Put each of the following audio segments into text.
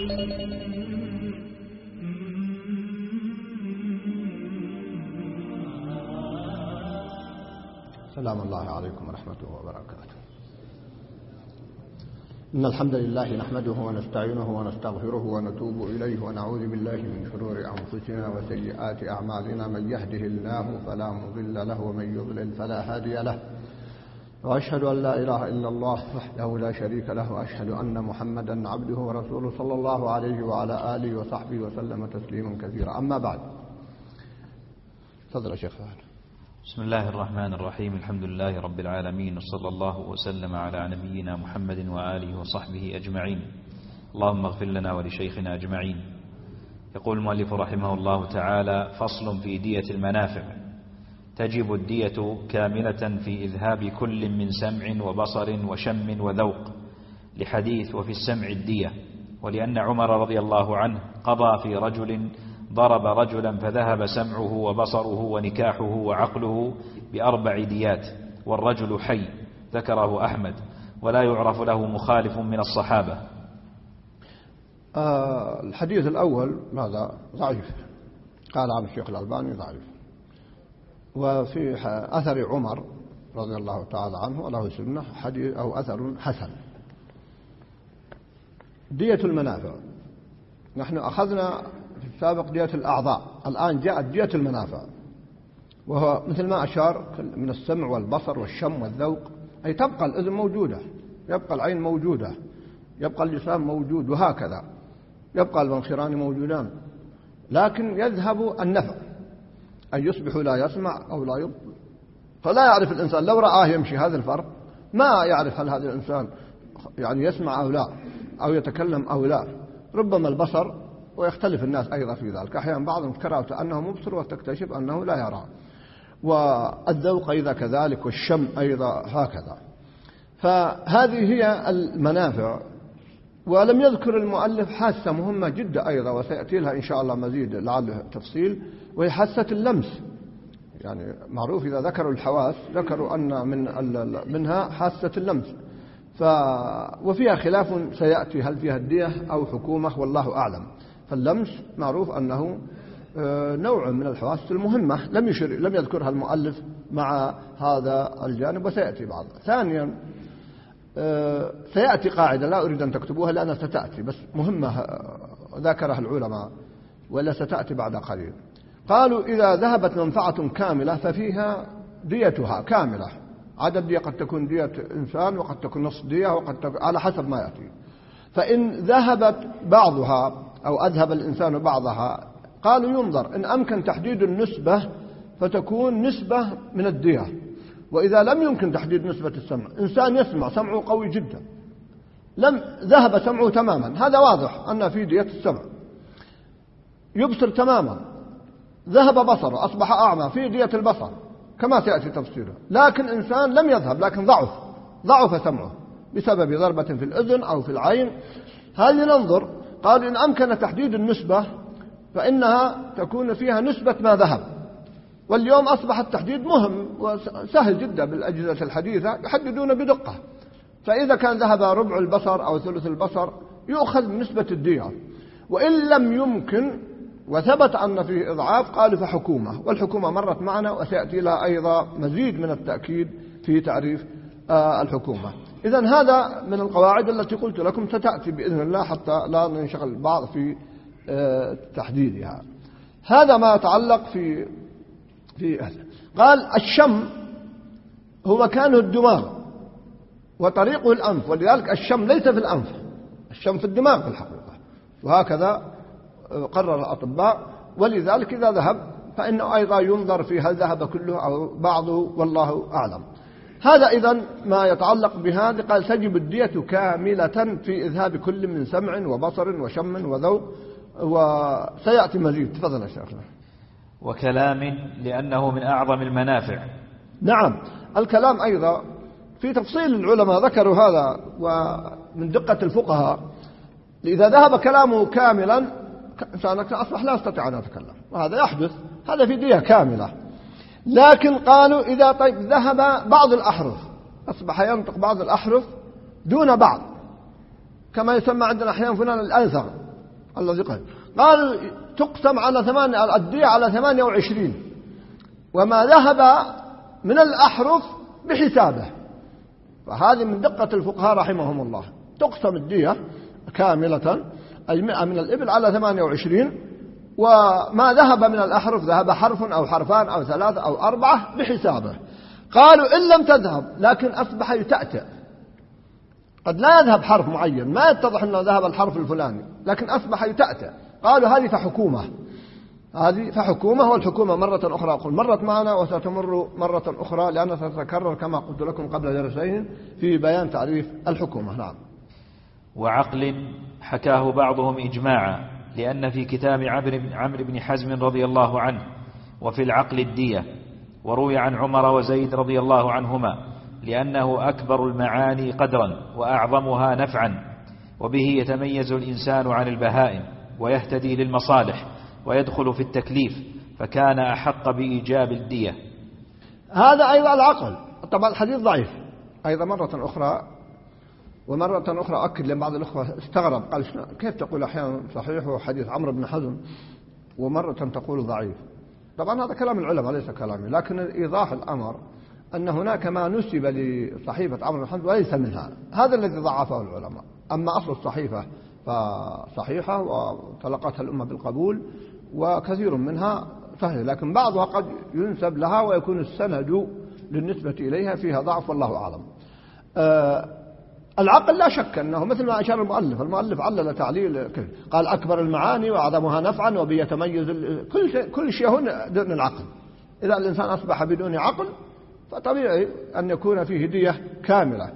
سلام الله عليكم ورحمته وبركاته. إن الحمد لله نحمده ونستعينه ونستغفره ونتوب إليه ونعوذ بالله من شرور أنفسنا وسيئات أعمالنا. من يهده الله فلا مضل له ومن يضلل فلا هادي له، وأشهد أن لا إله إلا الله وحده لا شريك له، وأشهد أن محمدا عبده ورسوله صلى الله عليه وعلى آله وصحبه وسلم تسليما كثيرا. أما بعد، تفضل يا شيخ فهد. بسم الله الرحمن الرحيم. الحمد لله رب العالمين، وصلى الله وسلم على نبينا محمد وآله وصحبه أجمعين. اللهم اغفر لنا ولشيخنا أجمعين. يقول المؤلف رحمه الله تعالى: فصل في دية المنافع. تجب الدية كاملة في إذهاب كل من سمع وبصر وشم وذوق، لحديث وفي السمع الدية، ولأن عمر رضي الله عنه قضى في رجل ضرب رجلا فذهب سمعه وبصره ونكاحه وعقله ب4 ديات، والرجل حي. ذكره أحمد، ولا يعرف له مخالف من الصحابة. الحديث الأول هذا ضعيف، قال عن الشيخ الألباني ضعيف. وفي أثر عمر رضي الله تعالى عنه وله سنة حديث أو أثر حسن. دية المنافع، نحن أخذنا في السابق دية الأعضاء، الآن جاءت دية المنافع، وهو مثل ما أشار من السمع والبصر والشم والذوق، أي تبقى الأذن موجودة، يبقى العين موجودة، يبقى اللسان موجود، وهكذا يبقى المنخران موجودان، لكن يذهب النفع، أي يصبح لا يسمع أو لا يبصر. فلا يعرف الإنسان لو رآه يمشي هذا الفرق، ما يعرف هل هذا الإنسان يعني يسمع أو لا، أو يتكلم أو لا. ربما البصر، ويختلف الناس أيضا في ذلك، أحيانا بعضهم ترى أنه مبصر وتكتشف أنه لا يرى، والذوق أيضا كذلك، والشم أيضا هكذا. فهذه هي المنافع. ولم يذكر المؤلف حاسة مهمة جدا أيضا، وسيأتي لها إن شاء الله مزيد لعله تفصيل، وهي حاسة اللمس. يعني معروف إذا ذكروا الحواس ذكروا أن منها حاسة اللمس، وفيها خلاف سيأتي هل فيها الدية أو حكومة، والله أعلم. فاللمس معروف أنه نوع من الحواس المهمة، لم يذكرها المؤلف مع هذا الجانب، وسيأتي بعض. ثانيا، سيأتي قاعدة لا أريد أن تكتبوها لأنها ستأتي، بس مهمة ذكرها العلماء ولا ستأتي بعد قليل. قالوا إذا ذهبت منفعة كاملة ففيها ديتها كاملة. عدد دية قد تكون دية إنسان، وقد تكون نصف دية، وقد تكون على حسب ما يأتي. فإن ذهبت بعضها أو أذهب الإنسان بعضها، قالوا ينظر إن أمكن تحديد النسبة فتكون نسبة من الدية. وإذا لم يمكن تحديد نسبة السمع، إنسان يسمع سمعه قوي جدا، ذهب سمعه تماما، هذا واضح أن في دية السمع. يبصر تماما، ذهب بصره أصبح أعمى، في دية البصر كما سيأتي تفسيره. لكن إنسان لم يذهب، لكن ضعف سمعه بسبب ضربة في الأذن أو في العين، هذه ننظر. قال إن أمكن تحديد النسبة فإنها تكون فيها نسبة ما ذهب. واليوم أصبح التحديد مهم وسهل جدا بالأجهزة الحديثة، يحددون بدقة. فإذا كان ذهب ربع البصر أو ثلث البصر يؤخذ من نسبة الدية. وإن لم يمكن وثبت أن فيه إضعاف، قالوا فحكومة، والحكومة مرت معنا وسيأتي لها أيضا مزيد من التأكيد في تعريف الحكومة. إذن هذا من القواعد التي قلت لكم ستأتي بإذن الله، حتى لا ننشغل بعض في تحديدها. هذا ما يتعلق في هذا. قال الشم هو مكانه الدماغ وطريقه الأنف، ولذلك الشم ليس في الأنف، الشم في الدماغ في الحقيقة، وهكذا قرر الأطباء. ولذلك إذا ذهب فإنه أيضا ينظر في هل ذهب كله أو بعضه، والله أعلم. هذا إذن ما يتعلق بهذا. قال تجب الدية كاملة في إذهاب كل من سمع وبصر وشم وذوق، وسيأتي مزيد. تفضل يا شيخنا. وكلام، لأنه من أعظم المنافع. نعم، الكلام أيضا في تفصيل العلماء ذكروا هذا، ومن دقة الفقهاء إذا ذهب كلامه كاملا إنسانك أصبح لا يستطيع أن يتكلم، وهذا يحدث، هذا في دية كاملة. لكن قالوا إذا ذهب بعض الأحرف، أصبح ينطق بعض الأحرف دون بعض، كما يسمى عندنا أحيانا فلان الأنثر، الذي قال تقسم على الدية على 28، وما ذهب من الأحرف بحسابه. فهذه من دقة الفقهاء رحمهم الله. تقسم الدية كاملة 100 من الإبل على 28، وما ذهب من الأحرف ذهب حرف أو حرفان أو 3 أو 4 بحسابه. قالوا إن لم تذهب لكن أصبح يتأتأ، قد لا يذهب حرف معين، ما يتضح أنه ذهب الحرف الفلاني لكن أصبح يتأتأ، قالوا هذه فحكومة. والحكومة مرة أخرى أقول مرت معنا وستمر مرة أخرى لأنها ستتكرر كما قلت لكم قبل درسين في بيان تعريف الحكومة. نعم. وعقل حكاه بعضهم إجماعا، لأن في كتاب عمرو بن حزم رضي الله عنه وفي العقل الدية، وروي عن عمر وزيد رضي الله عنهما، لأنه أكبر المعاني قدرا وأعظمها نفعا، وبه يتميز الإنسان عن البهائم ويهتدي للمصالح ويدخل في التكليف، فكان أحق بإيجاب الدية. هذا أيضا العقل. طبعا الحديث ضعيف أيضا مرة أخرى، ومرة أخرى أكد لأن بعض الأخوة استغرب قال كيف تقول أحيانا صحيح وحديث عمرو بن حزم ومرة تقول ضعيف. طبعا هذا كلام العلماء ليس كلامي، لكن إيضاح الأمر أن هناك ما نسب لصحيفة عمرو بن حزم وليس منها، هذا الذي ضعفه العلماء. أما أصل الصحيفة فصحيحة وتلقتها الأمة بالقبول وكثير منها صحيح، لكن بعضها قد ينسب لها ويكون السند للنسبة إليها فيها ضعف والله أعلم. العقل لا شك أنه مثل ما أشار المؤلف علل تعليل قال أكبر المعاني وأعظمها نفعا وبيتميز كل شيء هنا دون العقل. إذا الإنسان أصبح بدون عقل فطبيعي أن يكون فيه دية كاملة.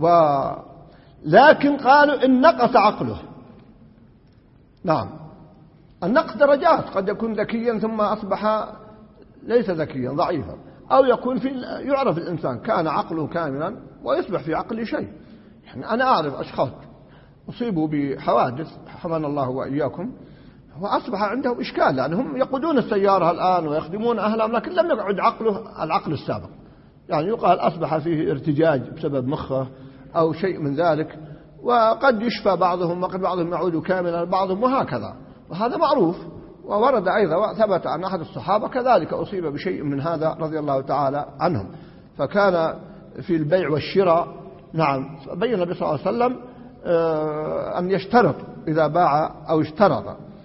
لكن قالوا إن نقص عقله. نعم، النقص درجات، قد يكون ذكيا ثم أصبح ليس ذكيا ضعيفا، أو يكون يعرف الإنسان كان عقله كاملا ويصبح في عقله شيء. يعني أنا أعرف أشخاص أصيبوا بحوادث حمانا الله وإياكم وأصبح عندهم إشكال، يعني هم يقودون السيارة الآن ويخدمون أهلهم لكن لم يقعد العقل السابق، يعني يقال أصبح فيه ارتجاج بسبب مخه أو شيء من ذلك، وقد يشفى بعضهم وقد بعضهم يعود كاملا بعضهم وهكذا، وهذا معروف. وورد أيضا ثبت عن أحد الصحابة كذلك أصيب بشيء من هذا رضي الله تعالى عنهم، فكان في البيع والشراء. نعم، بين النبي صلى الله عليه وسلم أن يشترط إذا باع أو اشترط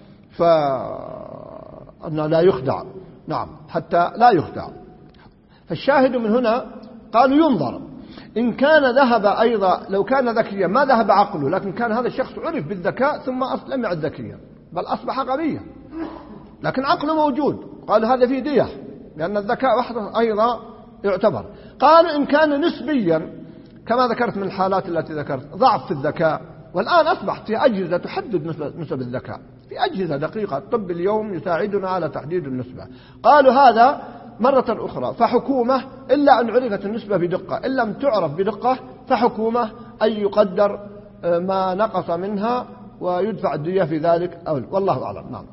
فأنه لا يخدع. نعم، حتى لا يخدع. فالشاهد من هنا قالوا ينظر إن كان ذهب أيضا، لو كان ذكيا ما ذهب عقله، لكن كان هذا الشخص عرف بالذكاء ثم لم يعد ذكيا بل أصبح غبيا لكن عقله موجود، قالوا هذا فيه دية لأن الذكاء وحده أيضا يعتبر. قالوا إن كان نسبيا كما ذكرت من الحالات التي ذكرت ضعف في الذكاء، والآن أصبحت في أجهزة تحدد نسب الذكاء، في أجهزة دقيقة، الطب اليوم يساعدنا على تحديد النسبة. قالوا هذا مرة أخرى فحكومة إلا أن عرفت النسبة بدقة، إن لم تعرف بدقة فحكومة أن يقدر ما نقص منها ويدفع الدية في ذلك والله أعلم. نعم.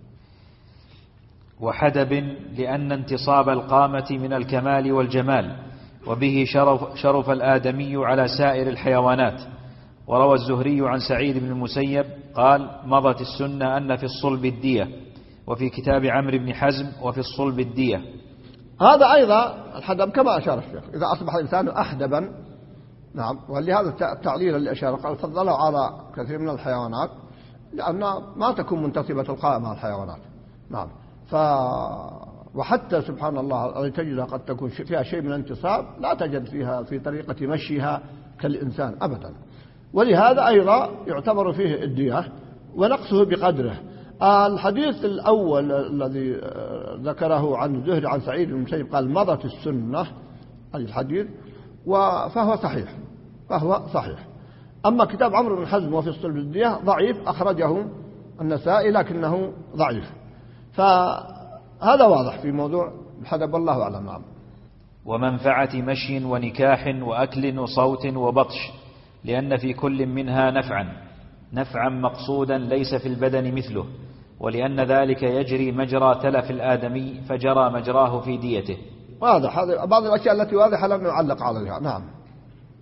وحدب لأن انتصاب القامة من الكمال والجمال، وبه شرف الآدمي على سائر الحيوانات. وروى الزهري عن سعيد بن المسيب قال مضت السنة أن في الصلب الدية، وفي كتاب عمرو بن حزم وفي الصلب الدية. هذا أيضا الحدب كما أشار الشيخ، إذا أصبح الإنسان أحدبا. نعم، ولهذا التعليل اللي أشار قال فضله على كثير من الحيوانات لأن ما تكون منتصبة القائمة مع الحيوانات. نعم، وحتى سبحان الله تجد قد تكون فيها شيء من الانتصاب لا تجد فيها في طريقة مشيها كالإنسان أبدا، ولهذا أيضا يعتبر فيه الدية ونقصه بقدره. الحديث الأول الذي ذكره عن الزهري عن سعيد بن المسيب قال مضت السنة الحديث فهو صحيح. أما كتاب عمرو بن حزم وفي الصلب الدية ضعيف، أخرجه النسائي لكنه ضعيف، فهذا واضح في موضوع الحدب والله أعلم. نعم. ومنفعة مشي ونكاح وأكل وصوت وبطش، لأن في كل منها نفعا مقصودا ليس في البدن مثله، ولأن ذلك يجري مجرى تلف الآدمي فجرى مجراه في ديته. واضح، هذه بعض الأشياء التي واضحة لم نعلق عليها. نعم.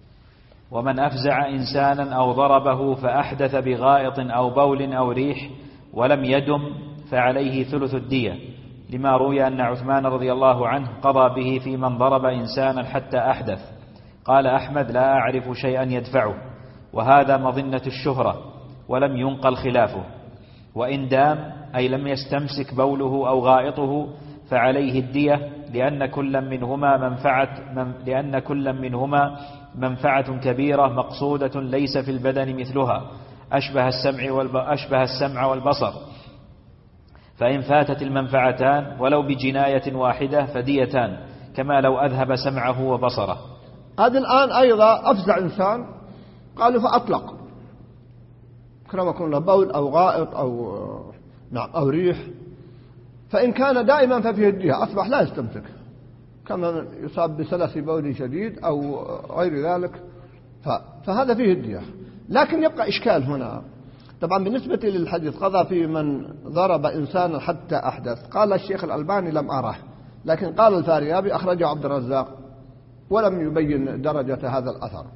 ومن أفزع إنسانا أو ضربه فأحدث بغائط أو بول أو ريح ولم يدم فعليه ثلث الدية، لما روي أن عثمان رضي الله عنه قضى به في من ضرب إنسانا حتى أحدث. قال أحمد: لا أعرف شيئا يدفعه، وهذا مظنة الشهرة، ولم ينقل خلافه. وإن دام أي لم يستمسك بوله أو غائطه فعليه الدية، لأن كل منهما منفعة كبيرة مقصودة ليس في البدن مثلها، أشبه السمع والبصر، فإن فاتت المنفعتان ولو بجناية واحدة فديتان، كما لو أذهب سمعه وبصره. هذا الآن أيضا أفزع إنسان، قالوا فأطلق كرمكم الله بول أو غائط أو ريح، فإن كان دائما ففيه الدية، أصبح لا يستمسك، كما يصاب بسلس بول شديد أو غير ذلك، فهذا فيه الدية. لكن يبقى إشكال هنا. طبعا بالنسبة للحديث قضى في من ضرب إنسانا حتى أحدث، قال الشيخ الألباني لم أره، لكن قال الفاريابي أخرجه عبد الرزاق ولم يبين درجة هذا الأثر.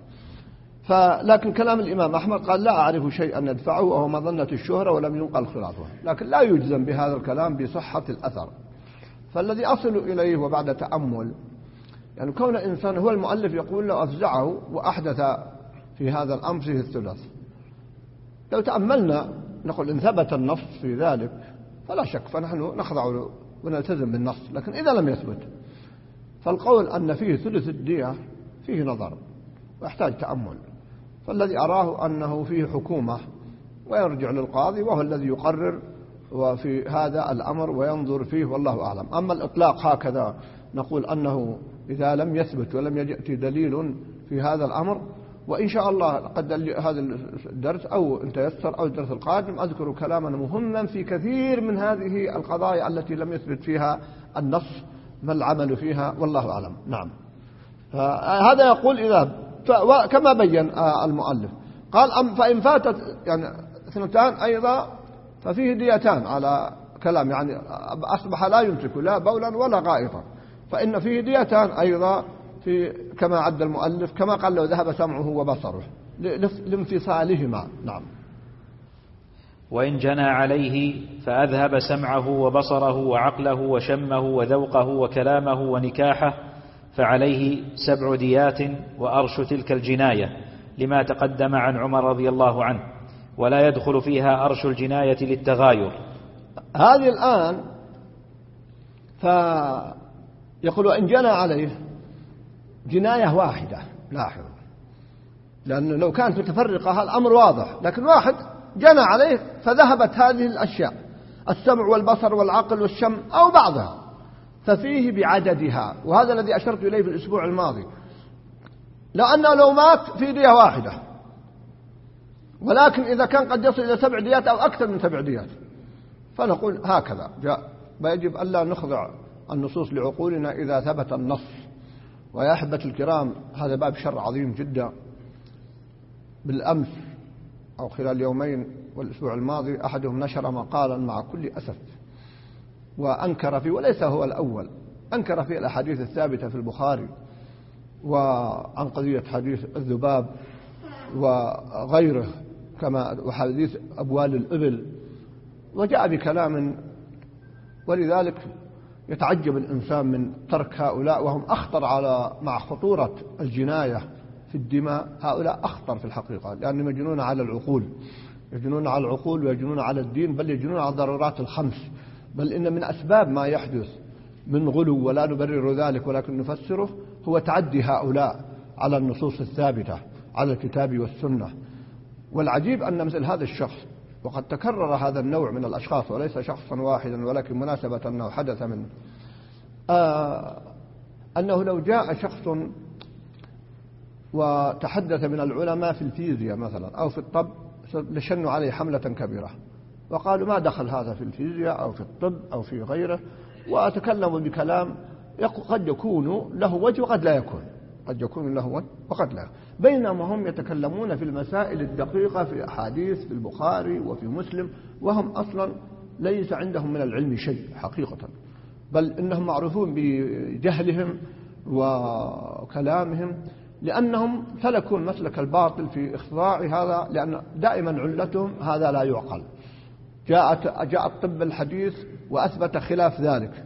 لكن كلام الإمام أحمد قال: لا أعرف شيئا يدفعه، وهو مظنة الشهرة ولم ينقل خلافه. لكن لا يجزم بهذا الكلام بصحة الأثر. فالذي أصل إليه وبعد تأمل، يعني كون إنسان، هو المؤلف يقول لو أفزعه وأحدث في هذا الأمر فيه الثلث، لو تأملنا نقول إن ثبت النص في ذلك فلا شك فنحن نخضع ونلتزم بالنص. لكن إذا لم يثبت فالقول أن فيه ثلث الدية فيه نظر ويحتاج تأمل. فالذي أراه أنه فيه حكومة ويرجع للقاضي، وهو الذي يقرر وفي هذا الأمر وينظر فيه، والله أعلم. أما الإطلاق هكذا نقول أنه إذا لم يثبت ولم يأتي دليل في هذا الأمر، وإن شاء الله قد هذا الدرس أو إن تيسر أو الدرس القادم أذكر كلاما مهما في كثير من هذه القضايا التي لم يثبت فيها النص ما العمل فيها، والله أعلم. نعم. هذا يقول إذا كما بين المؤلف، قال فإن فاتت يعني اثنتان أيضا ففيه ديتان على كلام، يعني أصبح لا يمسك لا بولا ولا غائطا، فإن فيه ديتان أيضا في كما عد المؤلف، كما قال لو ذهب سمعه وبصره لانفصالهما. نعم. وإن جنى عليه فأذهب سمعه وبصره وعقله وشمه وذوقه وكلامه ونكاحه فعليه 7 ديات وأرش تلك الجناية، لما تقدم عن عمر رضي الله عنه، ولا يدخل فيها أرش الجناية للتغاير. هذه الآن فيقول وإن جنى عليه جناية واحدة، لاحظوا، لأنه لو كانت متفرقة الأمر واضح، لكن واحد جنى عليه فذهبت هذه الأشياء، السمع والبصر والعقل والشم أو بعضها، ففيه بعددها. وهذا الذي أشرت إليه في الأسبوع الماضي، لأنه لو مات في دية واحدة، ولكن إذا كان قد يصل إلى 7 ديات أو أكثر من 7 ديات فنقول هكذا جاء. ويجب ألا نخضع النصوص لعقولنا إذا ثبت النص. ويا أحبة الكرام، هذا باب شر عظيم جدا. بالأمس أو خلال اليومين والأسبوع الماضي أحدهم نشر مقالا مع كل أسف وأنكر فيه، وليس هو الأول، أنكر فيه الأحاديث الثابتة في البخاري وعن قضية حديث الذباب وغيره، كما وحديث أبوال الإبل، وجاء بكلام. ولذلك يتعجب الإنسان من ترك هؤلاء، وهم أخطر مع خطورة الجناية في الدماء، هؤلاء أخطر في الحقيقة، لأنهم يجنون على العقول، يجنون على العقول ويجنون على الدين، بل يجنون على الضرورات الخمس. بل إن من أسباب ما يحدث من غلو، ولا نبرر ذلك ولكن نفسره، هو تعدي هؤلاء على النصوص الثابتة على الكتاب والسنة. والعجيب أن مثل هذا الشخص، وقد تكرر هذا النوع من الأشخاص وليس شخصا واحدا، ولكن مناسبة أنه حدث منه، أنه لو جاء شخص وتحدث من العلماء في الفيزياء مثلا أو في الطب لشنوا عليه حملة كبيرة، وقالوا ما دخل هذا في الفيزياء أو في الطب أو في غيره، وتكلموا بكلام قد يكون له وجه وقد لا يكون، قد يكون له وجه وقد لا، بينما هم يتكلمون في المسائل الدقيقة في أحاديث في البخاري وفي مسلم، وهم أصلا ليس عندهم من العلم شيء حقيقة، بل إنهم معروفون بجهلهم وكلامهم، لأنهم سلكوا مسلك الباطل في إخضاع هذا، لأن دائما علتهم هذا لا يعقل، جاء الطب الحديث وأثبت خلاف ذلك.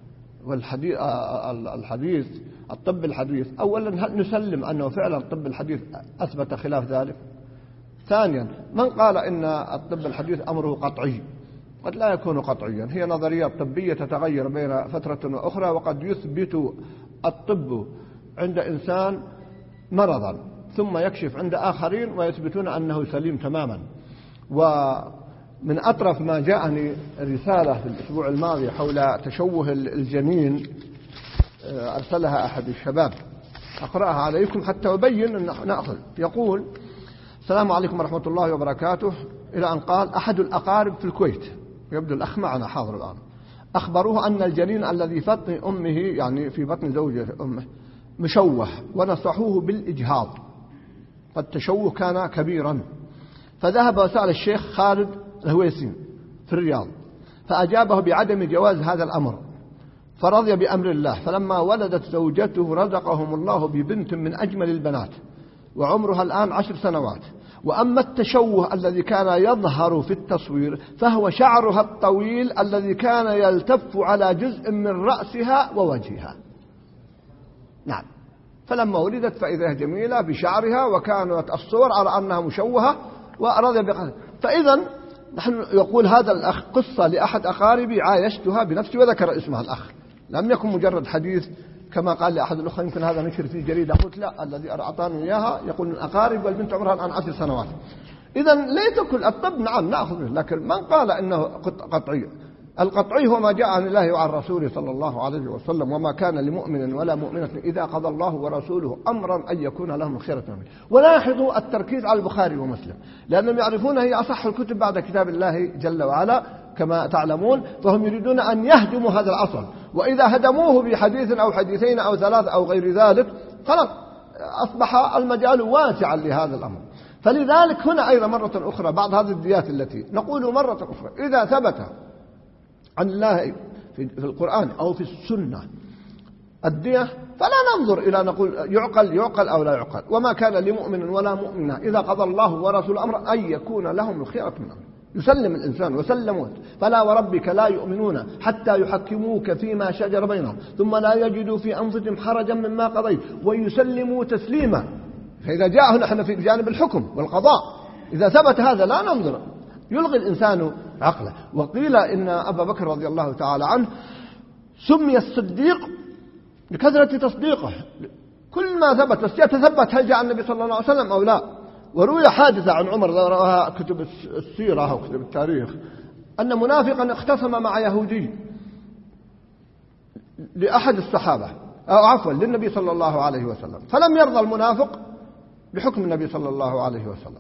والحديث الطب الحديث أولا هل نسلم أنه فعلا الطب الحديث أثبت خلاف ذلك؟ ثانيا من قال إن الطب الحديث أمره قطعي؟ قد لا يكون قطعيا، هي نظريات طبية تتغير بين فترة وأخرى، وقد يثبت الطب عند إنسان مرضا ثم يكشف عند آخرين ويثبتون أنه سليم تماما. ومن أطرف ما جاءني رسالة في الأسبوع الماضي حول تشوه الجنين، أرسلها أحد الشباب، أقرأها عليكم حتى أبين أن نأخذ. يقول: السلام عليكم ورحمة الله وبركاته، إلى أن قال: أحد الأقارب في الكويت، يبدو الأخ معنا حاضر الآن، أخبروه أن الجنين الذي في بطن أمه، يعني في بطن زوجة أمه، مشوه، ونصحوه بالإجهاض، فالتشوه كان كبيرا. فذهب وسأل الشيخ خالد الهويسي في الرياض، فأجابه بعدم جواز هذا الأمر، فرضي بأمر الله. فلما ولدت زوجته رزقهم الله ببنت من أجمل البنات، وعمرها الآن 10 سنوات. وأما التشوه الذي كان يظهر في التصوير فهو شعرها الطويل الذي كان يلتف على جزء من رأسها ووجهها. نعم، فلما ولدت فإذا جميلة بشعرها، وكانت الصور على أنها مشوهة، ورضي بقدر. فإذا نحن يقول هذا الأخ قصة لأحد أقاربي عايشتها بنفسي، وذكر اسمها الأخ، لم يكن مجرد حديث كما قال لأحد الأخوة يمكن هذا نشر في جريدة. قلت لا، الذي أعطاني إياها يقول من أقارب، والبنت عمرها الآن 10 سنوات. إذا ليس كل الطب نعم نأخذ منه، لكن من قال إنه قطعي؟ القطعي هو ما جاء عن الله وعن رسوله صلى الله عليه وسلم: وما كان لمؤمن ولا مؤمنة إذا قضى الله ورسوله أمرا أن يكون لهم الخيرة منه. ولاحظوا التركيز على البخاري ومسلم، لأنهم يعرفون هي أصح الكتب بعد كتاب الله جل وعلا كما تعلمون، فهم يريدون أن يهدموا هذا الأصل، وإذا هدموه بحديث أو حديثين أو 3 أو غير ذلك خلاص أصبح المجال واسعا لهذا الأمر. فلذلك هنا أيضا مرة أخرى بعض هذه الديات التي نقول مرة أخرى إذا ثبت عن الله في القرآن أو في السنة الدية فلا ننظر إلى نقول يعقل أو لا يعقل. وما كان لمؤمن ولا مؤمنة إذا قضى الله ورسوله أمرا أن يكون لهم الخيرة من أمره. يسلم الإنسان وسلموا. فلا وربك لا يؤمنون حتى يحكموك فيما شجر بينهم ثم لا يجدوا في أنفسهم حرجا مما قضيت ويسلموا تسليما. فإذا جاء نحن في جانب الحكم والقضاء إذا ثبت هذا لا ننظر، يلغي الإنسان عقله. وقيل إن أبا بكر رضي الله تعالى عنه سمي الصديق لكثرة تصديقه، كل ما ثبت يتثبت هل جاء النبي صلى الله عليه وسلم أو لا. وروي حادثة عن عمر رواها كتب السيرة أو كتب التاريخ أن منافقا اختصم مع يهودي لأحد الصحابة أو عفوا للنبي صلى الله عليه وسلم، فلم يرضى المنافق بحكم النبي صلى الله عليه وسلم،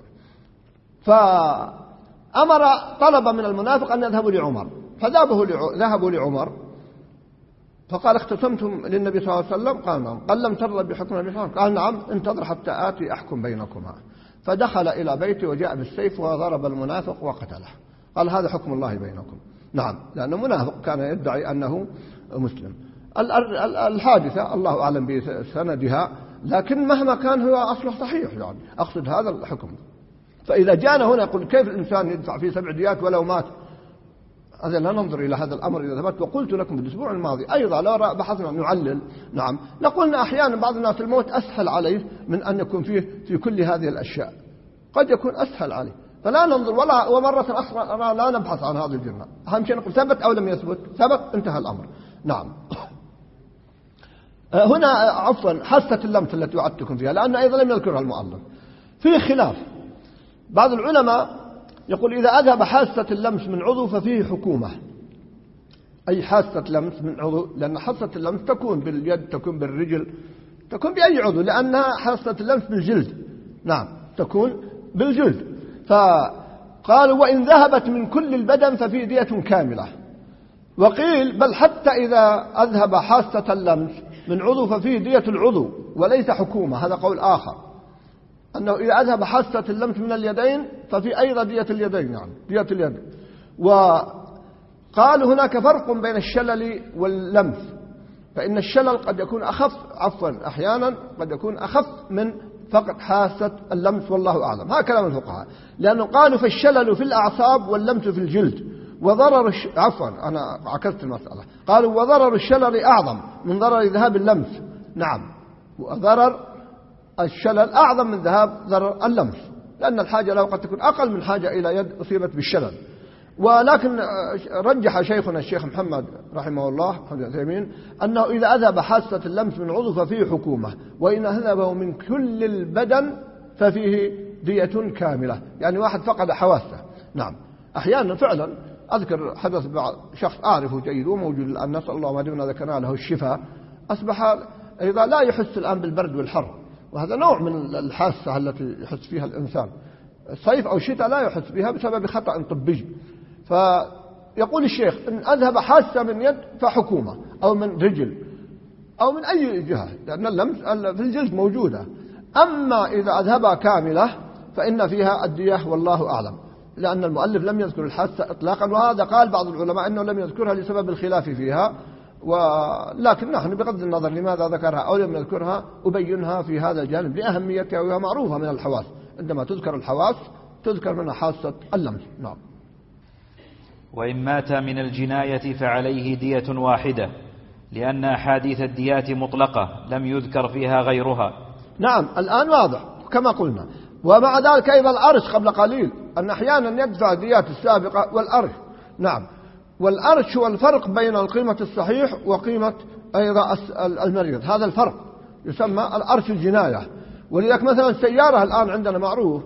فأمر طلب من المنافق أن يذهبوا لعمر، فذهبوا لعمر فقال اختصمتم للنبي صلى الله عليه وسلم؟ قال نعم. قال لم ترضى بحكم النبي صلى الله عليه وسلم؟ قال نعم. انتظر حتى آتي أحكم بينكما. فدخل إلى بيته وجاء بالسيف وضرب المنافق وقتله. قال هذا حكم الله بينكم. نعم، لأنه منافق كان يدعي أنه مسلم. الحادثة الله أعلم بسندها، لكن مهما كان هو أصله صحيح، يعني أقصد هذا الحكم. فإذا جاءنا هنا يقول كيف الإنسان يدفع فيه 7 ديات ولو مات؟ هذا لا ننظر إلى هذا الأمر إذا ثبت. وقلت لكم بالأسبوع الماضي أيضا لو بحثنا نعلل، نعم لقلنا أحيانا بعض الناس الموت أسهل عليه من أن يكون فيه في كل هذه الأشياء، قد يكون أسهل عليه، فلا ننظر ومرة أخرى لا نبحث عن هذا الجرم. أهم شيء نقول ثبت أو لم يثبت، ثبت انتهى الأمر. نعم. هنا عفوا حاسة اللمس التي وعدتكم فيها، لأن أيضا لم يذكرها المؤلف، في خلاف. بعض العلماء يقول إذا أذهب حاسة اللمس من عضو ففيه حكومة، أي حاسة لمس من عضو، لأن حاسة اللمس تكون باليد، تكون بالرجل، تكون بأي عضو، لأنها حاسة اللمس بالجلد. نعم تكون بالجلد. فقالوا وإن ذهبت من كل البدن ففي دية كاملة. وقيل بل حتى إذا أذهب حاسة اللمس من عضو ففيه دية العضو وليس حكومة. هذا قول آخر، أنه إذا أذهب حاسة اللمس من اليدين ففي أيضا دية اليدين، يعني دية اليد. وقالوا هناك فرق بين الشلل واللمس، فإن الشلل قد يكون أخف، عفوا أحيانا قد يكون أخف من فقط حاسة اللمس، والله أعلم. هذا كلام الفقهاء، لأنه قالوا فالشلل في الأعصاب واللمس في الجلد، عفوا أنا عكست المسألة. قالوا وضرر الشلل أعظم من ضرر ذهاب اللمس. نعم، وضرر الشلل أعظم من ضرر اللمس، لأن الحاجة له قد تكون أقل من حاجة إلى يد أصيبت بالشلل. ولكن رجح شيخنا الشيخ محمد رحمه الله محمد العثيمين أنه إذا أذهب حاسة اللمس من عضو ففيه حكومة، وإن أذهبه من كل البدن ففيه دية كاملة. يعني واحد فقد حواسه. نعم، أحيانا فعلا أذكر حدث بعض شخص أعرفه جيد وموجود الآن، نسأل الله ما دمنا ذكرنا له الشفاء، أصبح أيضا لا يحس الآن بالبرد والحر، وهذا نوع من الحاسة التي يحس فيها الإنسان. الصيف أو الشتاء لا يحس بها بسبب خطأ طبي. فيقول الشيخ إن أذهب حاسة من يد فحكومة، أو من رجل، أو من أي جهة، لأن اللمس في الجلد موجودة. أما إذا أذهبها كاملة فإن فيها الدية والله أعلم، لأن المؤلف لم يذكر الحاسة إطلاقا، وهذا قال بعض العلماء أنه لم يذكرها لسبب الخلاف فيها، ولكن نحن بغض النظر لماذا ذكرها أو لم يذكرها أبينها في هذا الجانب لأهميتها، وهي معروفة من الحواس. عندما تذكر الحواس تذكر منها حاسة اللمس. نعم. وإن مات من الجناية فعليه دية واحدة، لأن أحاديث الديات مطلقة لم يذكر فيها غيرها. نعم، الآن واضح كما قلنا. ومع ذلك أيضا الأرش قبل قليل أن أحيانا يدفع الديات السابقة والأرش. نعم، والأرش هو الفرق بين القيمة الصحيح وقيمة أيضا المريض، هذا الفرق يسمى الأرش الجناية. ولذلك مثلا السيارة الآن عندنا معروف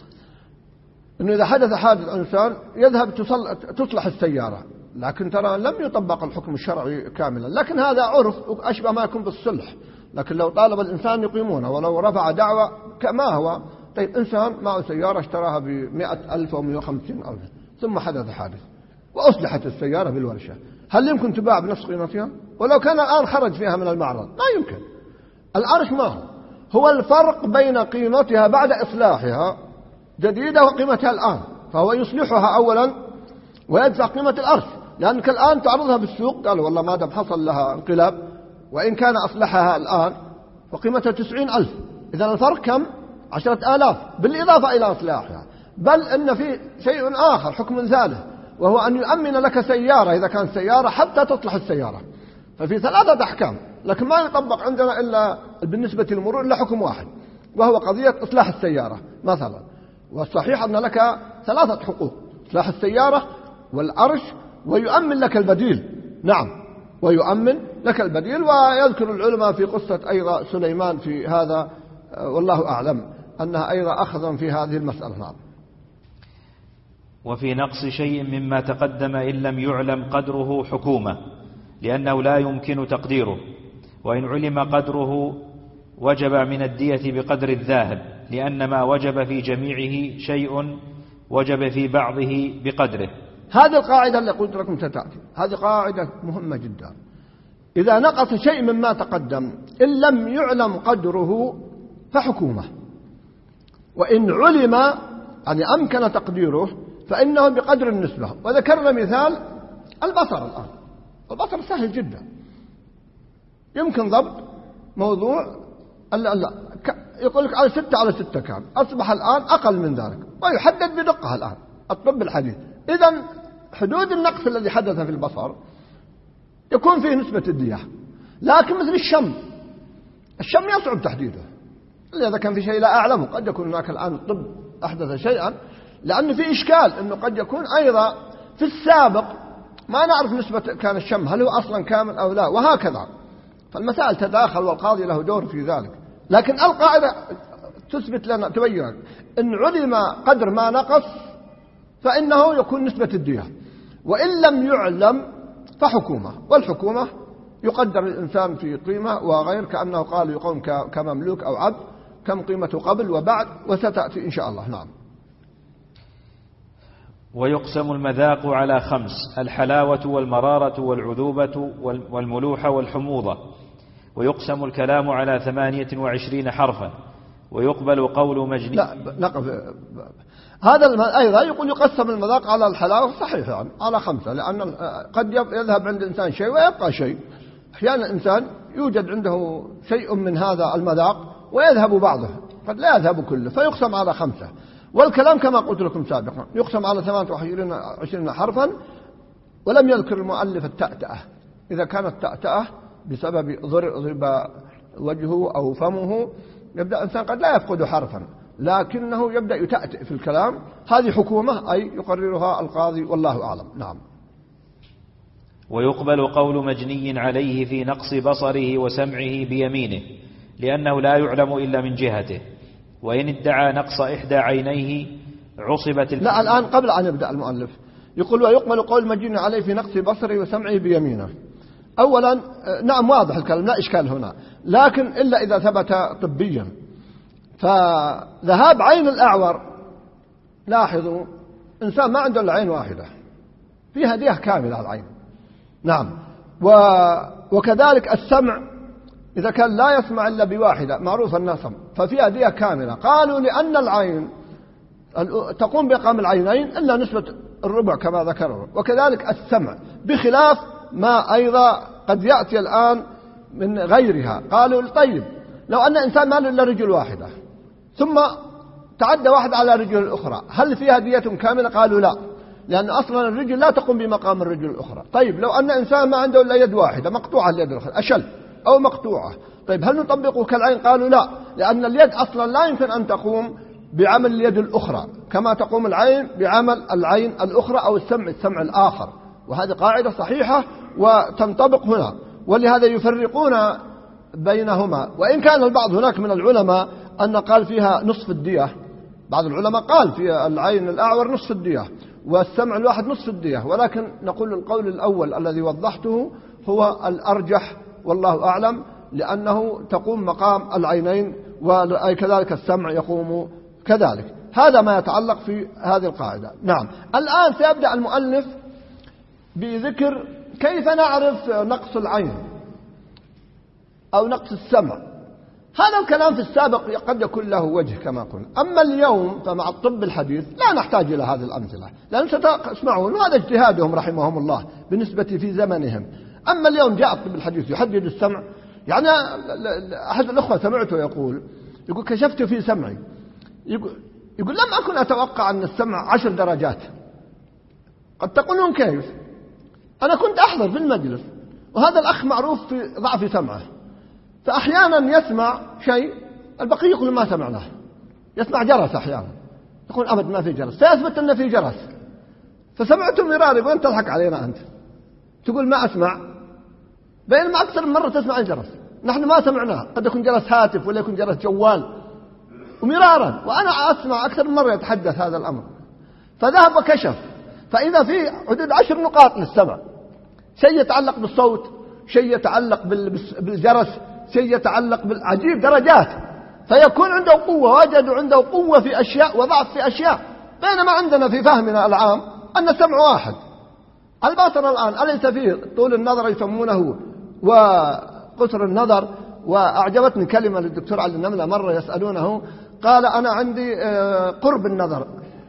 أنه إذا حدث حادث إنسان يذهب تصلح السيارة، لكن ترى لم يطبق الحكم الشرعي كاملا، لكن هذا عرف أشبه ما يكون بالصلح. لكن لو طالب الإنسان يقيمونه ولو رفع دعوة كما هو. طيب إنسان معه سيارة اشتراها ب100,000 أو 150,000 ثم حدث حادث وأصلحت السيارة بالورشة، هل يمكن تباع بنفس قيمتها؟ ولو كان الآن خرج فيها من المعرض ما يمكن. الأرش ما هو الفرق بين قيمتها بعد إصلاحها جديدة وقيمتها الآن، فهو يصلحها أولا ويدفع قيمة الأرش، لأنك الآن تعرضها بالسوق قالوا والله ما دام حصل لها انقلاب، وإن كان أصلحها الآن وقيمتها 90,000، إذن الفرق كم؟ 10,000 بالإضافة إلى إصلاحها. بل إن في شيء آخر حكم ثالث، وهو أن يؤمن لك سيارة إذا كانت سيارة حتى تصلح السيارة. ففي 3 أحكام، لكن ما يطبق عندنا إلا بالنسبة للمرور إلا حكم واحد، وهو قضية إصلاح السيارة مثلا. والصحيح أن لك 3 حقوق: إصلاح السيارة والأرش ويؤمن لك البديل. نعم، ويؤمن لك البديل. ويذكر العلماء في قصة أيضا سليمان في هذا والله أعلم أنها أيضا أخذا في هذه المسألة. نعم. وفي نقص شيء مما تقدم إن لم يعلم قدره حكومة، لأنه لا يمكن تقديره، وإن علم قدره وجب من الدية بقدر الذاهب، لأن ما وجب في جميعه شيء وجب في بعضه بقدره. هذه القاعدة اللي قلت لكم ستأتي، هذه قاعدة مهمة جدا. إذا نقص شيء مما تقدم إن لم يعلم قدره فحكومة، وإن علم يعني أمكن تقديره فإنه بقدر النسبة. وذكرنا مثال البصر. الآن البصر سهل جدا، يمكن ضبط موضوع يقول لك على 6/6 كان، أصبح الآن أقل من ذلك ويحدد بدقة الآن الطب الحديث. إذن حدود النقص الذي حدث في البصر يكون فيه نسبة الدية. لكن مثل الشم يصعب تحديده، إذا كان في شيء لا أعلمه. قد يكون هناك الآن الطب أحدث شيئا، لأنه في إشكال أنه قد يكون أيضا في السابق ما نعرف نسبة كان الشم هل هو أصلا كامل أو لا، وهكذا. فالمسائل تداخل والقاضي له دور في ذلك. لكن القاعدة تثبت لنا تبين إن علم قدر ما نقص فإنه يكون نسبة الدية، وإن لم يعلم فحكومة. والحكومة يقدر الإنسان في قيمة وغير، كأنه قال يقوم كمملوك أو عبد، كم قيمته قبل وبعد، وستأتي إن شاء الله. نعم. ويقسم المذاق على 5: الحلاوة والمرارة والعذوبة والملوحة والحموضة. ويقسم الكلام على 28 حرفا، ويقبل قول مجني. لا نقف هذا أيضا يقول يقسم المذاق على الحلاوة، صحيح يعني على 5، لأن قد يذهب عند الإنسان شيء ويبقى شيء. أحيانا الإنسان يوجد عنده شيء من هذا المذاق ويذهب بعضه، قد لا يذهب كله، فيقسم على 5. والكلام كما قلت لكم سابقا يقسم على 28 حرفا، ولم يذكر المؤلف التأتأة. إذا كانت تأتأة بسبب ضرب وجهه أو فمه يبدأ الإنسان قد لا يفقد حرفا لكنه يبدأ يتأتئ في الكلام، هذه حكومة أي يقررها القاضي والله أعلم. نعم. ويقبل قول مجني عليه في نقص بصره وسمعه بيمينه لأنه لا يعلم إلا من جهته، وإن ادعى نقص إحدى عينيه عصبت لا الآن قبل أن يبدأ المؤلف يقول ويقبل قول مجني عليه في نقص بصره وسمعه بيمينه. أولا نعم واضح الكلام لا إشكال هنا، لكن إلا إذا ثبت طبيا. فذهاب عين الأعور، لاحظوا إنسان ما عنده إلا عين واحدة فيها دية كاملة العين. نعم. وكذلك السمع إذا كان لا يسمع إلا بواحدة معروف النصم ففيها دية كاملة. قالوا لأن العين تقوم بإقام العينين إلا نسبة الربع كما ذكروا. وكذلك السمع بخلاف ما أيضا قد يأتي الآن من غيرها. قالوا طيب لو أن إنسان ما له إلا رجل واحدة ثم تعدى واحد على رجل الأخرى هل فيها دية كاملة؟ قالوا لا، لأن أصلا الرجل لا تقوم بمقام الرجل الأخرى. طيب لو أن إنسان ما عنده إلا يد واحدة مقطوعة اليد الأخرى أشل أو مقطوعة، طيب هل نطبقه كالعين؟ قالوا لا، لأن اليد أصلا لا يمكن أن تقوم بعمل اليد الأخرى كما تقوم العين بعمل العين الأخرى أو السمع الآخر، وهذه قاعدة صحيحة وتنطبق هنا. ولهذا يفرقون بينهما، وإن كان البعض هناك من العلماء أن قال فيها نصف الدية، بعض العلماء قال في العين الأعور نصف الدية والسمع الواحد نصف الدية، ولكن نقول القول الأول الذي وضحته هو الأرجح والله أعلم، لأنه تقوم مقام العينين وكذلك السمع يقوم كذلك. هذا ما يتعلق في هذه القاعدة. نعم. الآن سيبدأ المؤلف بذكر كيف نعرف نقص العين أو نقص السمع. هذا الكلام في السابق قد يكون له وجه كما قلنا، أما اليوم فمع الطب الحديث لا نحتاج إلى هذه الأمثلة، لأن ستسمعون وهذا اجتهادهم رحمهم الله بالنسبة في زمنهم. أما اليوم جاء الطب الحديث يحدد السمع. يعني أحد الأخوة سمعته يقول كشفت في سمعي، يقول لم أكن أتوقع أن السمع 10 درجات. قد تقولون كيف؟ أنا كنت أحضر في المجلس وهذا الأخ معروف في ضعف سمعه، فأحيانا يسمع شيء البقية يقول ما سمعناه، يسمع جرس أحيانا يقول أبد ما في جرس، فيثبت أن في جرس. فسمعته مرارا يقول أنت تضحك علينا أنت تقول ما أسمع، بينما أكثر من مرة تسمع الجرس نحن ما سمعناه، قد يكون جرس هاتف ولا يكون جرس جوال ومرارا، وأنا أسمع أكثر من مرة يتحدث هذا الأمر. فذهب وكشف فإذا في حدود 10 نقاط للسمع، شيء يتعلق بالصوت، شيء يتعلق بالجرس، شيء يتعلق بالعجيب درجات، فيكون عنده قوة، وجدوا عنده قوة في أشياء وضعف في أشياء، بينما عندنا في فهمنا العام أن السمع واحد. البصر الآن أليس فيه طول النظر يسمونه وقصر النظر؟ وأعجبتني كلمة للدكتور علي النملة مرة يسألونه قال أنا عندي قرب النظر،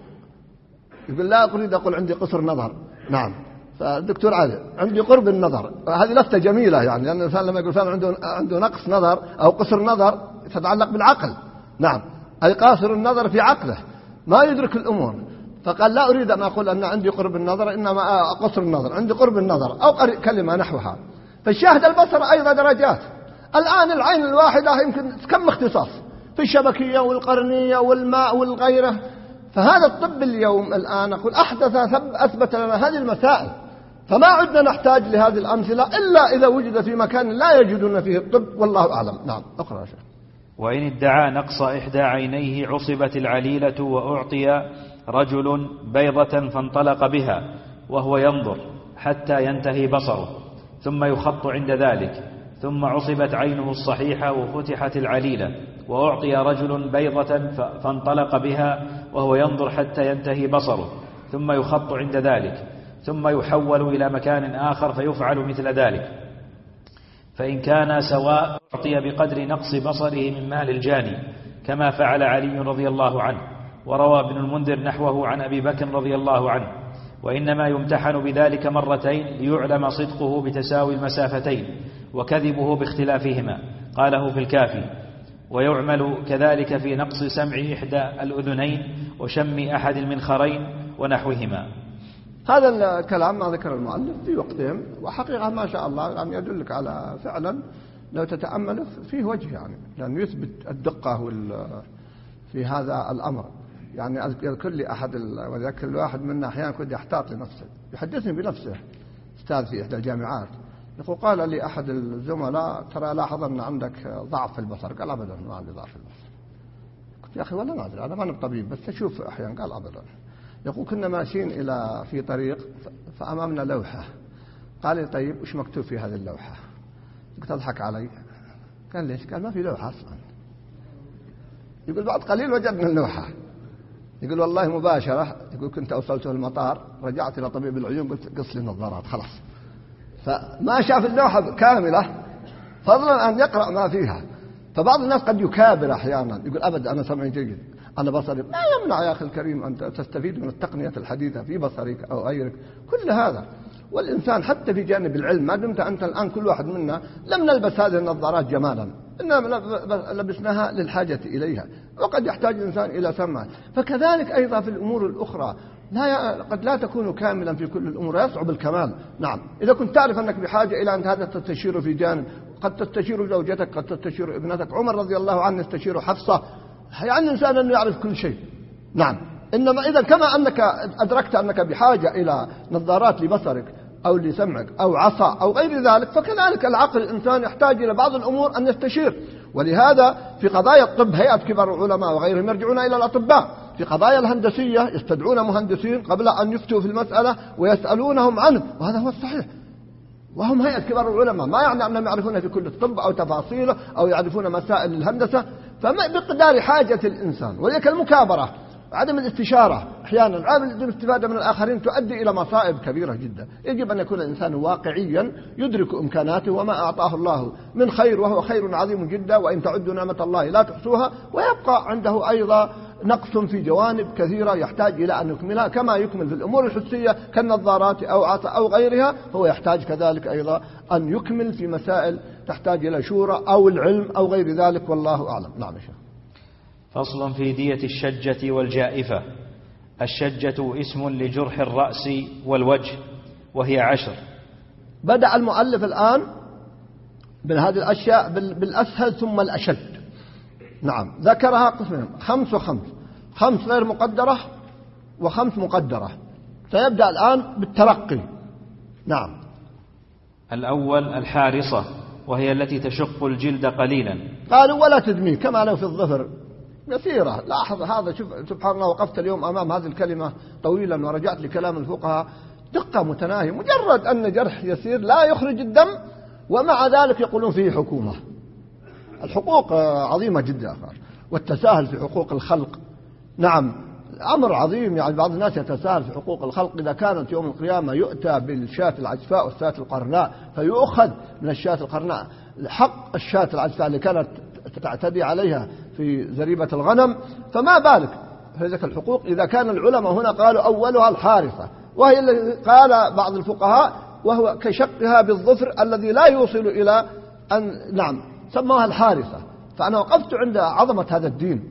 يقول لا أريد أقول عندي قصر نظر. نعم. فالدكتور علي عندي قرب النظر، هذه لفتة جميلة يعني، لأن الإنسان لما يقول فلان عنده نقص نظر أو قصر نظر تتعلق بالعقل. نعم. أي قاصر النظر في عقله ما يدرك الأمور. فقال لا أريد أن أقول أن عندي قرب النظر، إنما قصر النظر، عندي قرب النظر أو كلمة نحوها. فالشاهد البصر أيضا درجات. الآن العين الواحدة يمكن كم اختصاص في الشبكية والقرنية والماء والغيره. فهذا الطب اليوم الآن أقول أحدث أثبت لنا هذه المسائل، فما عدنا نحتاج لهذه الأمثلة إلا إذا وجد في مكان لا يجدون فيه الطب والله أعلم. نعم. أقرأ يا شيخ. وإن ادعى نقص إحدى عينيه عصبت العليلة وأعطي رجل بيضة فانطلق بها وهو ينظر حتى ينتهي بصره ثم يخط عند ذلك، ثم عصبت عينه الصحيحة وفتحت العليلة وأعطي رجل بيضة فانطلق بها وهو ينظر حتى ينتهي بصره ثم يخط عند ذلك، ثم يحول إلى مكان آخر فيفعل مثل ذلك. فإن كان سواء أعطي بقدر نقص بصره من مال الجاني كما فعل علي رضي الله عنه، وروى ابن المنذر نحوه عن أبي بكر رضي الله عنه. وإنما يمتحن بذلك مرتين ليعلم صدقه بتساوي المسافتين وكذبه باختلافهما، قاله في الكافي. ويعمل كذلك في نقص سمع إحدى الأذنين وشم أحد المنخرين ونحوهما. هذا الكلام ما ذكر المؤلف في وقتهم، وحقيقة ما شاء الله يعني يدلك على فعلا لو تتأمل فيه وجه يعني، لأنه يثبت الدقة في هذا الأمر. يعني أذكر لي أحد وذكر الواحد منا أحيانا كنت يحتاط لنفسه، يحدثني بنفسه أستاذ في إحدى الجامعات، يقول قال لي أحد الزملاء ترى لاحظ أن عندك ضعف في البصر. قال أبدا ما عندي ضعف في البصر. قلت يا أخي والله ما أدري أنا ما طبيب بس أشوف أحيانا. قال أبدا. يقول كنا ماشيين في طريق فأمامنا لوحة، قال لي طيب وش مكتوب في هذه اللوحة؟ قلت أضحك علي. قال ليش؟ قال ما في لوحة أصلا. يقول بعد قليل وجدنا اللوحة. يقول والله مباشرة، يقول كنت أوصلت المطار رجعت إلى طبيب العيون قلت قص لي النظارات خلاص. فما شاف اللوحة كاملة فضلا أن يقرأ ما فيها. فبعض الناس قد يكابر أحيانا يقول أبدا أنا سمعي جيد أنا بصري. لا يمنع يا أخي الكريم أن تستفيد من التقنية الحديثة في بصرك أو غيرك كل هذا. والإنسان حتى في جانب العلم ما دمت أنت الآن كل واحد منا لم نلبس هذه النظارات جمالا، إنما لبسناها للحاجة إليها، وقد يحتاج الإنسان إلى سمع. فكذلك أيضا في الأمور الأخرى قد لا تكون كاملا في كل الأمور، يصعب الكمال. نعم إذا كنت تعرف أنك بحاجة إلى أن هذا تستشير في جانب، قد تستشير زوجتك قد تستشير ابنتك. عمر رضي الله عنه يستشير حفصة، يعني الإنسان أنه يعرف كل شيء. نعم إنما إذا كما أنك أدركت أنك بحاجة إلى نظارات لبصرك أو لسمعك أو عصا أو غير ذلك، فكذلك العقل الإنسان يحتاج إلى بعض الأمور أن يستشير. ولهذا في قضايا الطب هيئة كبار العلماء وغيرهم يرجعون إلى الأطباء. في قضايا الهندسية يستدعون مهندسين قبل أن يفتوا في المسألة ويسألونهم عنه، وهذا هو الصحيح. وهم هيئة كبار العلماء، ما يعني أنهم يعرفون في كل الطب أو تفاصيله أو يعرفون مسائل الهندسة، فبقدار حاجة الإنسان. ولذلك المكابرة عدم الاستشارة أحيانا عدم الاستفادة من الآخرين تؤدي إلى مصائب كبيرة جدا. يجب أن يكون الإنسان واقعيا يدرك إمكاناته وما أعطاه الله من خير، وهو خير عظيم جدا، وإن تعدوا نعمة الله لا تحصوها. ويبقى عنده أيضا نقص في جوانب كثيرة يحتاج إلى أن يكملها، كما يكمل في الأمور الحسية كالنظارات أو غيرها، هو يحتاج كذلك أيضا أن يكمل في مسائل تحتاج إلى شورى أو العلم أو غير ذلك، والله أعلم. نعم شيخ. فصل في دية الشجة والجائفة. الشجة اسم لجرح الرأس والوجه وهي 10. بدأ المؤلف الآن بهذه الأشياء بالأسهل ثم الأشد. نعم ذكرها قسمين 5 و5، 5 غير مقدرة و5 مقدرة. سيبدأ الآن بالترقي. نعم. الأول الحارصة وهي التي تشق الجلد قليلا. قالوا ولا تدميه كما لو في الظفر يسيرة. لاحظ هذا، شوف سبحان الله، وقفت اليوم أمام هذه الكلمة طويلا ورجعت لكلام الفقهاء، دقة متناهية. مجرد أن جرح يسير لا يخرج الدم ومع ذلك يقولون فيه حكومة. الحقوق عظيمة جدا، والتساهل في حقوق الخلق نعم أمر عظيم. يعني بعض الناس يتساهل في حقوق الخلق. إذا كانت يوم القيامة يؤتى بالشاة العجفاء والشاة القرناء فيؤخذ من الشاة القرناء حق الشاة العجفاء اللي كانت تعتدي عليها في زريبة الغنم، فما بالك في ذلك الحقوق. إذا كان العلماء هنا قالوا أولها الحارثة، وهي اللي قال بعض الفقهاء وهو كشقها بالظفر الذي لا يوصل إلى أن نعم سموها الحارثة. فأنا وقفت عند عظمة هذا الدين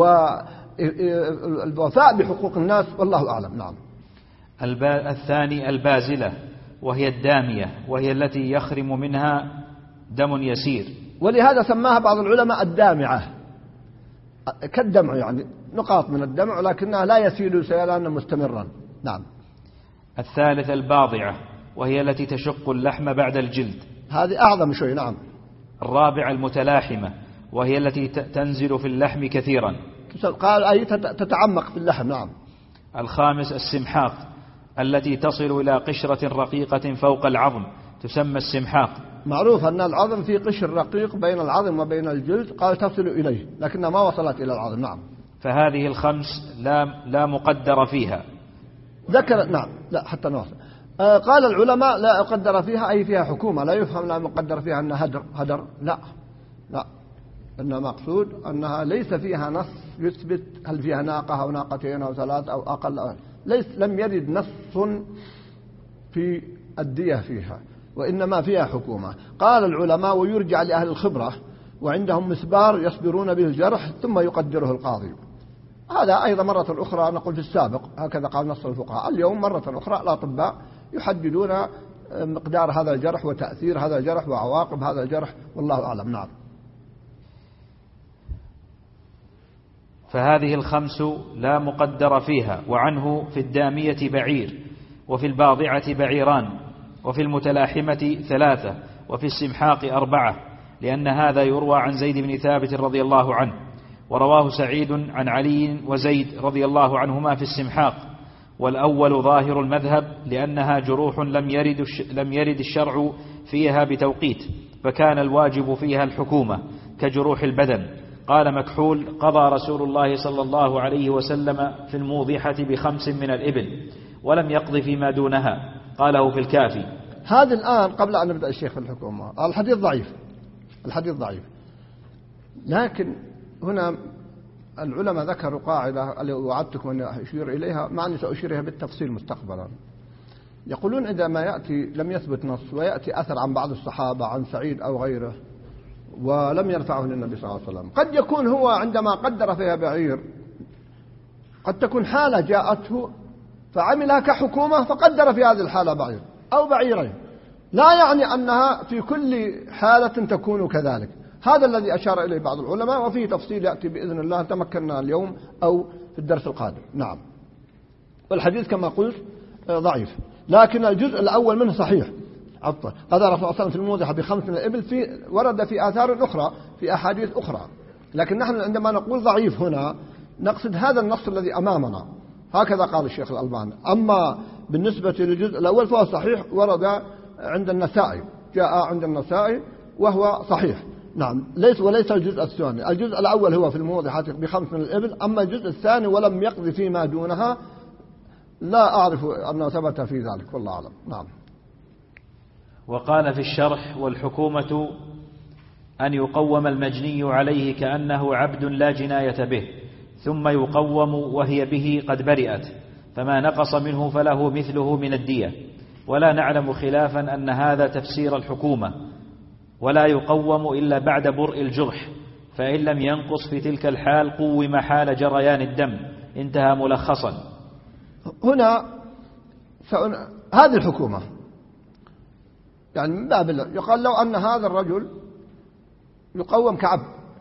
والوفاء بحقوق الناس، والله أعلم. نعم. الثاني البازلة وهي الدامية وهي التي يخرم منها دم يسير، ولهذا سماها بعض العلماء الدامعة، كالدمع يعني نقاط من الدمع لكنها لا يسيل سيلانا مستمرا. نعم. الثالث الباضعة وهي التي تشق اللحم بعد الجلد، هذه أعظم شيء. نعم. الرابع المتلاحمة وهي التي تنزل في اللحم كثيرا، قال أي تتعمق في اللحم. نعم. الخامس السمحاق التي تصل إلى قشرة رقيقة فوق العظم تسمى السمحاق. معروف أن العظم في قشر رقيق بين العظم وبين الجلد، قال تصل إليه لكنها ما وصلت إلى العظم. نعم. فهذه الخمس لا مقدر فيها. ذكر نعم لا حتى نواصل. قال العلماء لا يقدر فيها أي فيها حكومة، لا يفهم لا مقدر فيها أنها هدر لا إنما مقصود أنها ليس فيها نص يثبت هل فيها ناقة أو ناقتين أو 3 أو أقل لم يرد نص في الدية فيها، وإنما فيها حكومة. قال العلماء ويرجع لأهل الخبرة وعندهم مسبار يصبرون به الجرح ثم يقدره القاضي. هذا أيضا مرة أخرى نقول في السابق هكذا قال نص الفقهاء. اليوم مرة أخرى الأطباء يحددون مقدار هذا الجرح وتأثير هذا الجرح وعواقب هذا الجرح، والله أعلم. نعم. فهذه الخمس لا مقدر فيها. وعنه في الدامية بعير، وفي الباضعة بعيران، وفي المتلاحمة 3، وفي السمحاق 4، لأن هذا يروى عن زيد بن ثابت رضي الله عنه، ورواه سعيد عن علي وزيد رضي الله عنهما في السمحاق. والأول ظاهر المذهب، لأنها جروح لم يرد الشرع فيها بتوقيت، فكان الواجب فيها الحكومة كجروح البدن. قال مكحول: قضى رسول الله صلى الله عليه وسلم في الموضحة ب5 من الإبل، ولم يقض فيما دونها. قاله في الكافي. هذا الآن قبل أن نبدأ الشيخ في الحكومة، الحديث ضعيف، الحديث ضعيف، لكن هنا العلماء ذكروا قاعدة اللي وعدتكم أن أشير إليها، مع أني سأشيرها بالتفصيل مستقبلا. يقولون إذا ما يأتي لم يثبت نص ويأتي أثر عن بعض الصحابة عن سعيد أو غيره ولم يرفعه للنبي صلى الله عليه وسلم، قد يكون هو عندما قدر فيها بعير قد تكون حالة جاءته فعملها كحكومة فقدر في هذه الحالة بعير أو بعيرين، لا يعني أنها في كل حالة تكون كذلك. هذا الذي أشار إليه بعض العلماء، وفيه تفصيل يأتي بإذن الله تمكننا اليوم أو في الدرس القادم. نعم. والحديث كما قلت ضعيف، لكن الجزء الأول منه صحيح. قضى رسول الله صلى الله عليه وسلم في الموضحة ب5 من الإبل، ورد في آثار أخرى في أحاديث أخرى، لكن نحن عندما نقول ضعيف هنا نقصد هذا النص الذي أمامنا، هكذا قال الشيخ الألباني. أما بالنسبة للجزء الأول فهو صحيح، ورد عند النسائي، جاء عند النسائي وهو صحيح. نعم. وليس الجزء الثاني. الجزء الأول هو في الموضحة ب5 من الإبل، أما الجزء الثاني ولم يقض فيما دونها لا أعرف أنه ثبت في ذلك، والله أعلم. نعم. وقال في الشرح: والحكومة أن يقوم المجني عليه كأنه عبد لا جناية به، ثم يقوم وهي به قد برئت، فما نقص منه فله مثله من الدية. ولا نعلم خلافا أن هذا تفسير الحكومة، ولا يقوم إلا بعد برء الجرح، فإن لم ينقص في تلك الحال قوم حال جريان الدم. انتهى ملخصا. هنا هذه الحكومة يعني من باب الله، يقال لو أن هذا الرجل يقوم كعبد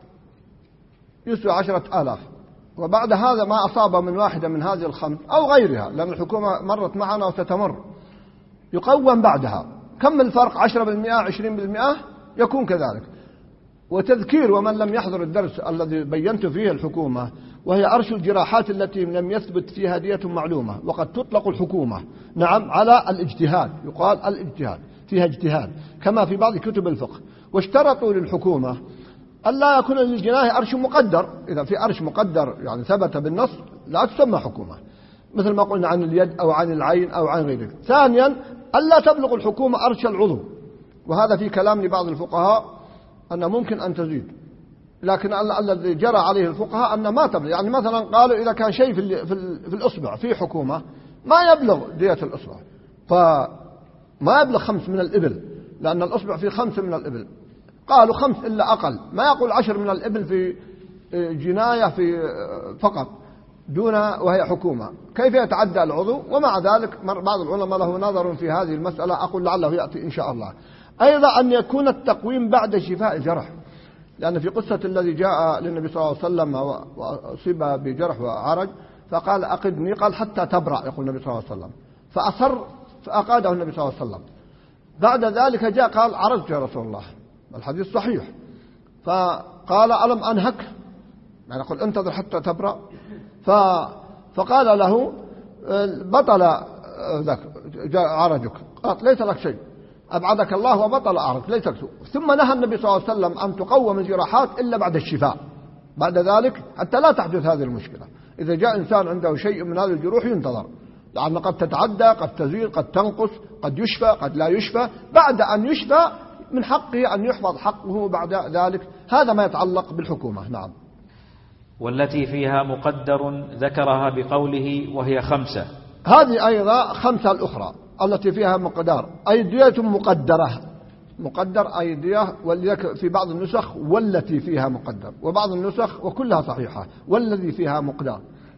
يسوى 10,000، وبعد هذا ما أصاب من واحدة من هذه الخمس أو غيرها، لأن الحكومة مرت معنا وستمر، يقوم بعدها. كم الفرق؟ 10%، 20%، يكون كذلك. وتذكير ومن لم يحضر الدرس الذي بينت فيه الحكومة، وهي أرش الجراحات التي لم يثبت فيها دية معلومة، وقد تطلق الحكومة نعم على الاجتهاد، يقال الاجتهاد، فيها اجتهاد كما في بعض كتب الفقه. واشترطوا للحكومة ألا يكون للجناية أرش مقدر. إذا في أرش مقدر يعني ثبت بالنص لا تسمى حكومة، مثل ما قلنا عن اليد أو عن العين أو عن غيره. ثانيا ألا تبلغ الحكومة أرش العضو، وهذا في كلام لبعض الفقهاء أن ممكن أن تزيد، لكن الذي جرى عليه الفقهاء أن ما تبلغ. يعني مثلا قالوا إذا كان شيء في الأصبع في حكومة ما يبلغ دية الأصبع، فما يبلغ 5 من الإبل، لأن الأصبع فيه 5 من الإبل. قالوا 5 إلا أقل، ما يقول 10 من الإبل في جناية في فقط دون وهي حكومة. كيف يتعدى العضو؟ ومع ذلك بعض العلماء له نظر في هذه المسألة، أقول لعله يأتي إن شاء الله. أيضا أن يكون التقويم بعد شفاء الجرح، لأن في قصة الذي جاء للنبي صلى الله عليه وسلم وأصيب بجرح وعرج فقال أقدني، قال حتى تبرأ، يقول النبي صلى الله عليه وسلم، فأصر فأقاده النبي صلى الله عليه وسلم. بعد ذلك جاء قال عرجت يا رسول الله، الحديث صحيح، فقال ألم أنهك، يعني قل انتظر حتى تبرأ. فقال له بطل ذاك عرجك، قال ليس لك شيء، أبعدك الله وبطل عرج، ليس لك شيء. ثم نهى النبي صلى الله عليه وسلم أن تقوم الجراحات إلا بعد الشفاء، بعد ذلك حتى لا تحدث هذه المشكلة. إذا جاء إنسان عنده شيء من هذه الجروح ينتظر، لأن قد تتعدى، قد تزيد، قد تنقص، قد يشفى، قد لا يشفى. بعد أن يشفى من حقه أن يحفظ حقه بعد ذلك. هذا ما يتعلق بالحكومة. نعم. والتي فيها مقدر ذكرها بقوله وهي 5. هذه أيضا 5 الأخرى التي فيها مقدار، أي دية مقدرة، مقدر أي دية. في بعض النسخ والتي فيها مقدر، وبعض النسخ وكلها صحيحة والذي فيها مقدار.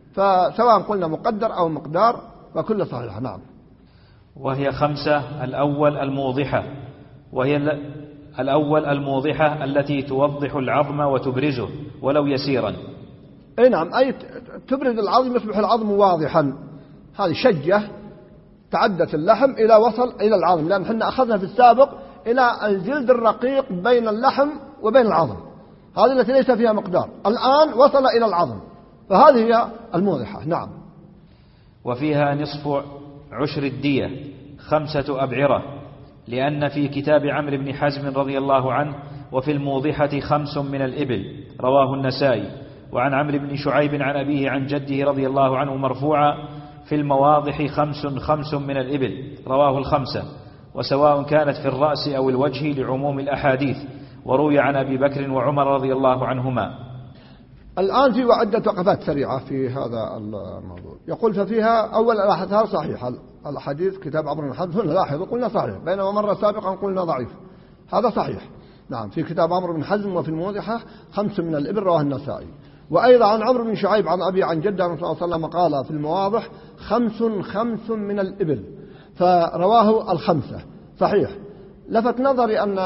فسواء قلنا مقدر أو مقدار فكل صحيح. نعم. وهي 5. الأول الموضحة، وهي الأول الموضحة التي توضح العظم وتبرزه ولو يسيرا. أي نعم، أي تبرز العظم يصبح العظم واضحا. هذه شجة تعدت اللحم إلى وصل إلى العظم، لأن احنا أخذنا في السابق إلى الجلد الرقيق بين اللحم وبين العظم، هذه التي ليس فيها مقدار. الآن وصل إلى العظم، فهذه هي الموضحة. نعم. وفيها نصف عشر الدية 5 أبعرة، لأن في كتاب عمرو بن حزم رضي الله عنه وفي الموضحة 5 من الإبل، رواه النسائي. وعن عمرو بن شعيب عن أبيه عن جده رضي الله عنه مرفوعا: في المواضح 5 من الإبل، رواه الخمسة، وسواء كانت في الرأس أو الوجه لعموم الأحاديث. وروي عن أبي بكر وعمر رضي الله عنهما. الآن في عدة وقفات سريعة في هذا الموضوع. يقول ففيها أول الأحاديث صحيحة، الحديث كتاب عمرو بن حزم لاحظوا قلنا صحيح، بينما مرة سابقا قلنا ضعيف، هذا صحيح. نعم، في كتاب عمرو بن حزم وفي الموضحة 5 من الإبل، رواه النسائي. وأيضا عن عمرو بن شعيب عن أبي عن جده صلى الله عليه وسلم قال في المواضح 5 من الإبل، فرواه الخمسة، صحيح. لفت نظري أن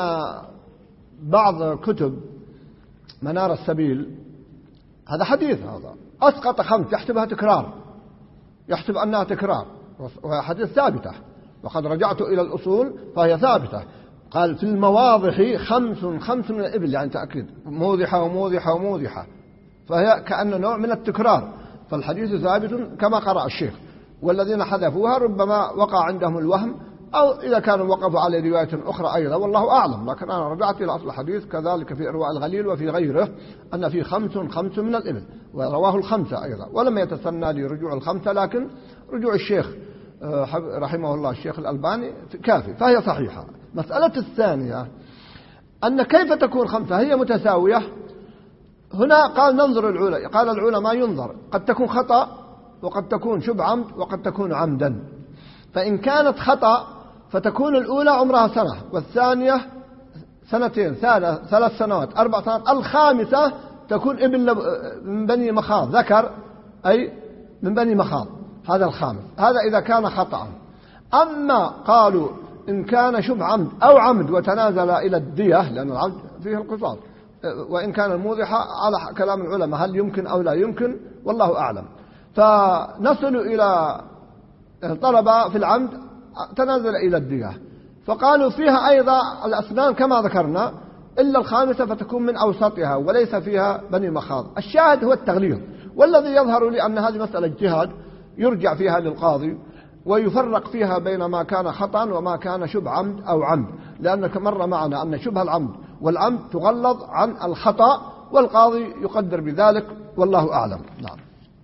بعض كتب منار السبيل، هذا حديث، هذا أسقط 5 يحسبها تكرار، يحسب أنها تكرار، وهي حديث ثابتة، وقد رجعت إلى الأصول فهي ثابتة. قال في المواضح 5 من الإبل، يعني تأكيد، موضحة وموضحة وموضحة، فهي كأن نوع من التكرار، فالحديث ثابت كما قرأ الشيخ. والذين حذفوها ربما وقع عندهم الوهم، أو إذا كانوا وقفوا على رواية أخرى أيضا، والله أعلم. لكن أنا رجعت إلى أصل الحديث، كذلك في إرواء الغليل وفي غيره، أن في 5 من الإبل، ورواه الخمسة أيضا، ولم يتسنى لي رجوع الخمسة، لكن رجوع الشيخ رحمه الله الشيخ الألباني كافي، فهي صحيحة. مسألة الثانية أن كيف تكون 5؟ هي متساوية؟ هنا قال ننظر العلماء، قال العلماء ينظر، قد تكون خطأ وقد تكون شبه عمد وقد تكون عمدا. فإن كانت خطأ فتكون الأولى عمرها 1 سنة، والثانية 2 سنتين، 3 سنوات، 4 سنوات، الخامسة تكون ابن من بني مخاض، ذكر أي من بني مخاض، هذا الخامس، هذا إذا كان خطأ. أما قالوا إن كان شبه عمد أو عمد وتنازل إلى الدية، لأن العمد فيه القصاص، وإن كان الموضحة على كلام العلماء هل يمكن أو لا يمكن، والله أعلم. فنصل إلى طلب في العمد تنازل إلى الدية، فقالوا فيها أيضا الأسنان كما ذكرنا، إلا الخامسة فتكون من أوسطها وليس فيها بني مخاض. الشاهد هو التغليظ، والذي يظهر لي أن هذه مسألة اجتهاد يرجع فيها للقاضي، ويفرق فيها بين ما كان خطأ وما كان شبه عمد أو عمد، لأنك مر معنا أن شبه العمد والعمد تغلظ عن الخطأ، والقاضي يقدر بذلك، والله أعلم. نعم.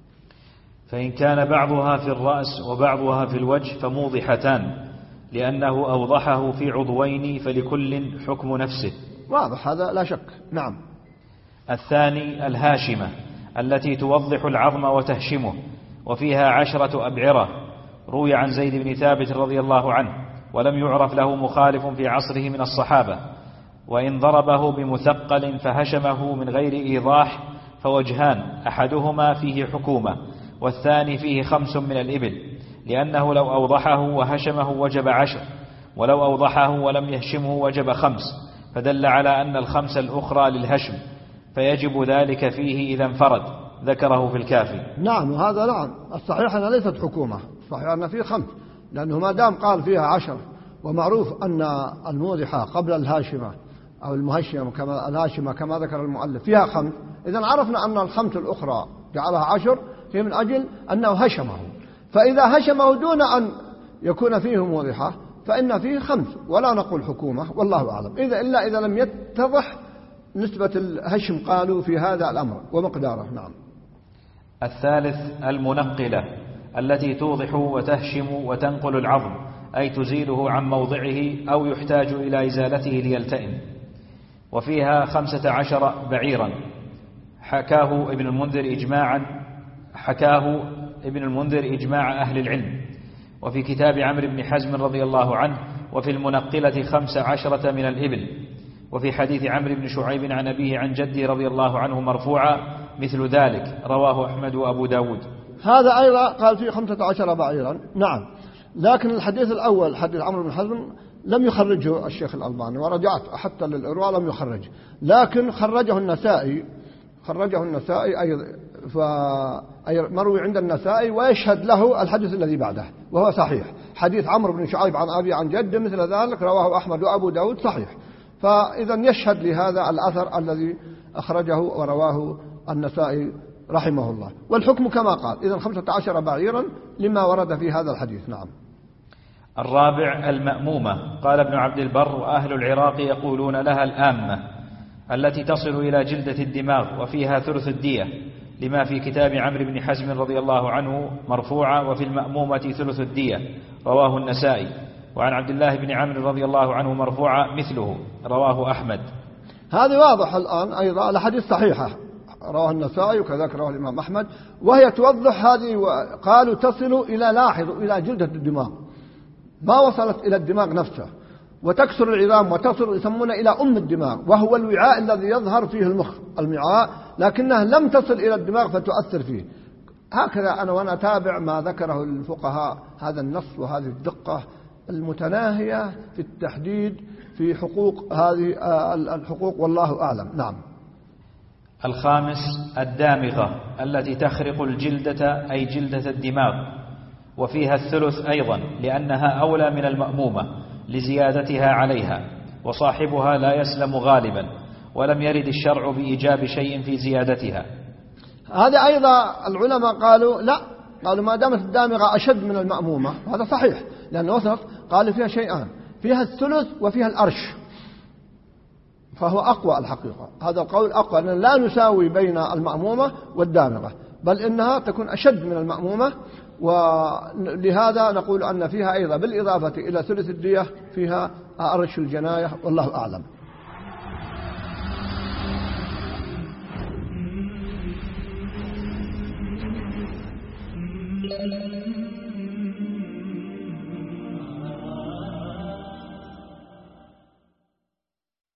فإن كان بعضها في الرأس وبعضها في الوجه فموضحتان، لأنه أوضحه في عضوين فلكل حكم نفسه. واضح هذا لا شك. نعم. الثاني الهاشمة التي توضح العظم وتهشمه، وفيها 10 أبعرة، روي عن زيد بن ثابت رضي الله عنه، ولم يعرف له مخالف في عصره من الصحابة. وإن ضربه بمثقل فهشمه من غير إيضاح فوجهان، أحدهما فيه حكومة، والثاني فيه 5 من الإبل، لأنه لو أوضحه وهشمه وجب 10، ولو أوضحه ولم يهشمه وجب 5، فدل على أن ال5 الأخرى للهشم، فيجب ذلك فيه إذا انفرد، ذكره في الكافي. نعم، وهذا نعم الصحيح أنها ليست حكومة، صحيح أن فيه 5، لأنه ما دام قال فيها 10، ومعروف أن الموضحة قبل الهاشمة أو المهشمة كما الهاشمة كما ذكر المؤلف فيها 5، إذن عرفنا أن ال5 الأخرى جعلها 10 هي من أجل أنه هشمه، فإذا هشمه دون أن يكون فيه موضحة فإن فيه 5، ولا نقول حكومة، والله أعلم، إلا إذا لم يتضح نسبة الهشم قالوا في هذا الأمر ومقداره. نعم. الثالث المنقلة التي توضح وتهشم وتنقل العظم، أي تزيله عن موضعه أو يحتاج إلى إزالته ليلتئم، وفيها 15 بعيرا، حكاه ابن المنذر إجماع أهل العلم. وفي كتاب عمرو بن حزم رضي الله عنه وفي المنقلة 15 من الإبل. وفي حديث عمرو بن شعيب عن أبيه عن جده رضي الله عنه مرفوعا مثل ذلك، رواه أحمد وأبو داود. هذا أيضا قال فيه 15 بعيرا. نعم، لكن الحديث الأول حديث عمرو بن حزم لم يخرجه الشيخ الألباني، ورجعت حتى للإرواء لم يخرج، لكن خرجه النسائي أيضا، مروي عند النسائي، ويشهد له الحديث الذي بعده وهو صحيح. حديث عمرو بن شعيب عن أبي عن جد مثل ذلك رواه أحمد وأبو داود صحيح، فإذا يشهد لهذا الأثر الذي أخرجه ورواه النسائي رحمه الله. والحكم كما قال، إذا 15 بعيرا لما ورد في هذا الحديث. نعم. الرابع المأمومة. قال ابن عبد البر: وأهل العراق يقولون لها الآمة، التي تصل إلى جلدة الدماغ وفيها ثلث الدية، لما في كتاب عمرو بن حزم رضي الله عنه مرفوعة: وفي المأمومة ثلث الدية، رواه النسائي. وعن عبد الله بن عمرو رضي الله عنه مرفوعة مثله، رواه أحمد. هذه واضح الآن أيضا الحديث صحيحة، رواه النسائي وكذلك رواه الإمام أحمد، وهي توضح هذه. قالوا تصل إلى، لاحظوا، إلى جلدة الدماغ، ما وصلت إلى الدماغ نفسه، وتكسر العظام وتصل، يسمونه إلى أم الدماغ، وهو الوعاء الذي يظهر فيه المخ، الوعاء، لكنها لم تصل إلى الدماغ فتؤثر فيه. هكذا أنا وأنا أتابع ما ذكره الفقهاء، هذا النص وهذه الدقة المتناهية في التحديد في حقوق هذه الحقوق، والله أعلم. نعم. الخامس الدامغة، التي تخرق الجلدة أي جلدة الدماغ، وفيها الثلث أيضا، لأنها أولى من المأمومة لزيادتها عليها، وصاحبها لا يسلم غالبا، ولم يرد الشرع بإيجاب شيء في زيادتها. هذا أيضا العلماء قالوا لا، قالوا ما دامت الدامغة أشد من المأمومة، هذا صحيح، لأن وسط قالوا فيها شيئان، فيها الثلث وفيها الأرش، فهو أقوى الحقيقة، هذا القول أقوى، لأن لا نساوي بين المأمومة والدامغة، بل إنها تكون أشد من المأمومة، ولهذا نقول أن فيها أيضا بالإضافة إلى ثلث الدية فيها أرش الجناية، والله أعلم.